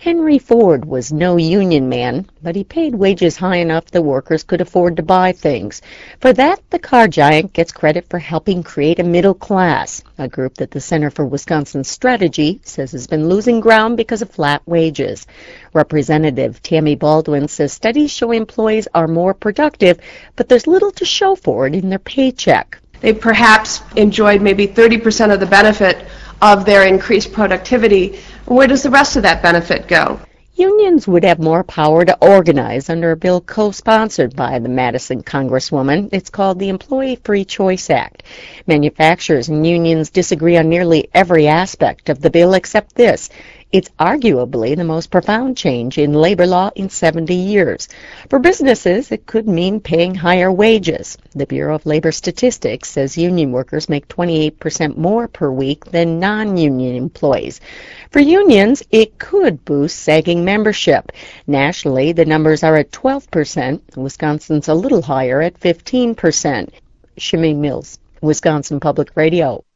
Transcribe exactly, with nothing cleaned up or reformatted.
Henry Ford was no union man, but he paid wages high enough the workers could afford to buy things. For that, the car giant gets credit for helping create a middle class, a group that the Center for Wisconsin Strategy says has been losing ground because of flat wages. Representative Tammy Baldwin says studies show employees are more productive, but there's little to show for it in their paycheck. They perhaps enjoyed maybe thirty percent of the benefit of their increased productivity. Where does the rest of that benefit go? Unions would have more power to organize under a bill co-sponsored by the Madison Congresswoman. It's called the Employee Free Choice Act. Manufacturers and unions disagree on nearly every aspect of the bill except this. It's arguably the most profound change in labor law in seventy years. For businesses, it could mean paying higher wages. The Bureau of Labor Statistics says union workers make twenty-eight percent more per week than non-union employees. For unions, it could boost sagging membership. Nationally, the numbers are at twelve percent. Wisconsin's a little higher at fifteen percent. Shimei Mills, Wisconsin Public Radio.